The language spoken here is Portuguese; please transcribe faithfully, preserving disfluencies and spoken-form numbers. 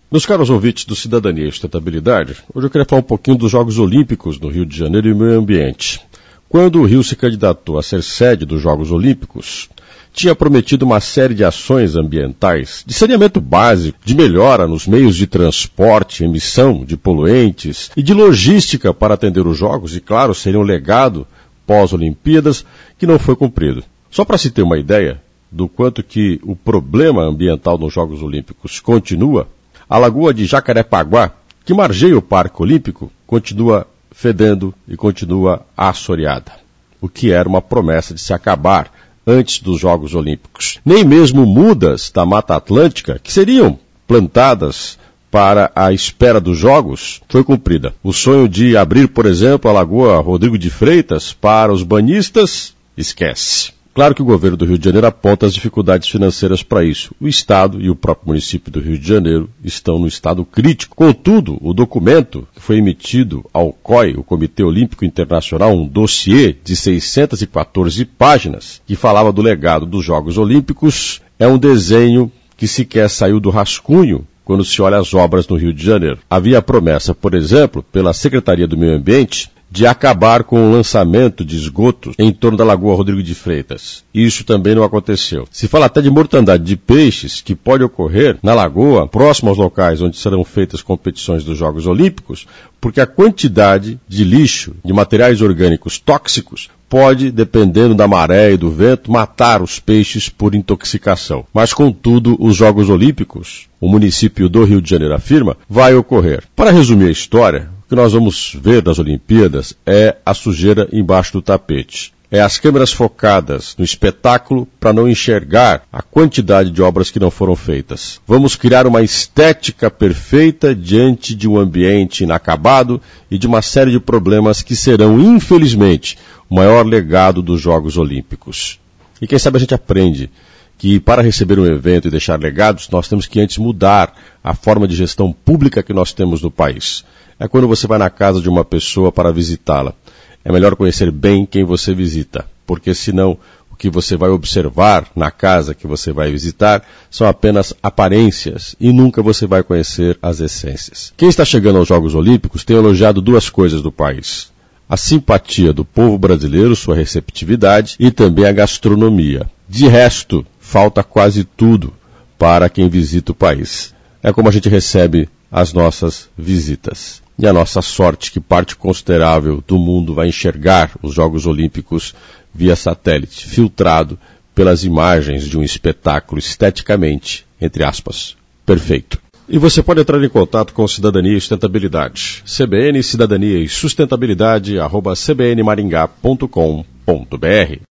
Meus caros ouvintes do Cidadania e Sustentabilidade, hoje eu queria falar um pouquinho dos Jogos Olímpicos no Rio de Janeiro e meio ambiente. Quando o Rio se candidatou a ser sede dos Jogos Olímpicos, tinha prometido uma série de ações ambientais, de saneamento básico, de melhora nos meios de transporte, emissão de poluentes e de logística para atender os Jogos, e claro, seria um legado pós-Olimpíadas que não foi cumprido. Só para se ter uma ideia do quanto que o problema ambiental nos Jogos Olímpicos continua, a lagoa de Jacarepaguá, que margeia o Parque Olímpico, continua fedendo e continua assoreada, o que era uma promessa de se acabar antes dos Jogos Olímpicos. Nem mesmo mudas da Mata Atlântica, que seriam plantadas para a espera dos Jogos, foi cumprida. O sonho de abrir, por exemplo, a Lagoa Rodrigo de Freitas para os banhistas, esquece. Claro que o governo do Rio de Janeiro aponta as dificuldades financeiras para isso. O Estado e o próprio município do Rio de Janeiro estão no estado crítico. Contudo, o documento que foi emitido ao C O I, o Comitê Olímpico Internacional, um dossiê de seiscentas e quatorze páginas, que falava do legado dos Jogos Olímpicos, é um desenho que sequer saiu do rascunho quando se olha as obras no Rio de Janeiro. Havia a promessa, por exemplo, pela Secretaria do Meio Ambiente, de acabar com o lançamento de esgotos em torno da Lagoa Rodrigo de Freitas. Isso também não aconteceu. Se fala até de mortandade de peixes que pode ocorrer na lagoa, próximo aos locais onde serão feitas competições dos Jogos Olímpicos, porque a quantidade de lixo, de materiais orgânicos tóxicos, pode, dependendo da maré e do vento, matar os peixes por intoxicação. Mas, contudo, os Jogos Olímpicos, o município do Rio de Janeiro afirma, vai ocorrer. Para resumir a história, o que nós vamos ver das Olimpíadas é a sujeira embaixo do tapete. É as câmeras focadas no espetáculo para não enxergar a quantidade de obras que não foram feitas. Vamos criar uma estética perfeita diante de um ambiente inacabado e de uma série de problemas que serão, infelizmente, o maior legado dos Jogos Olímpicos. E quem sabe a gente aprende que para receber um evento e deixar legados, nós temos que antes mudar a forma de gestão pública que nós temos no país. É quando você vai na casa de uma pessoa para visitá-la. É melhor conhecer bem quem você visita, porque senão o que você vai observar na casa que você vai visitar são apenas aparências e nunca você vai conhecer as essências. Quem está chegando aos Jogos Olímpicos tem elogiado duas coisas do país: a simpatia do povo brasileiro, sua receptividade e também a gastronomia. De resto, falta quase tudo para quem visita o país. É como a gente recebe as nossas visitas. E a nossa sorte que parte considerável do mundo vai enxergar os Jogos Olímpicos via satélite, filtrado pelas imagens de um espetáculo esteticamente, entre aspas, perfeito. E você pode entrar em contato com Cidadania e Sustentabilidade. C B N Cidadania e Sustentabilidade arroba c b n maringá ponto com ponto b r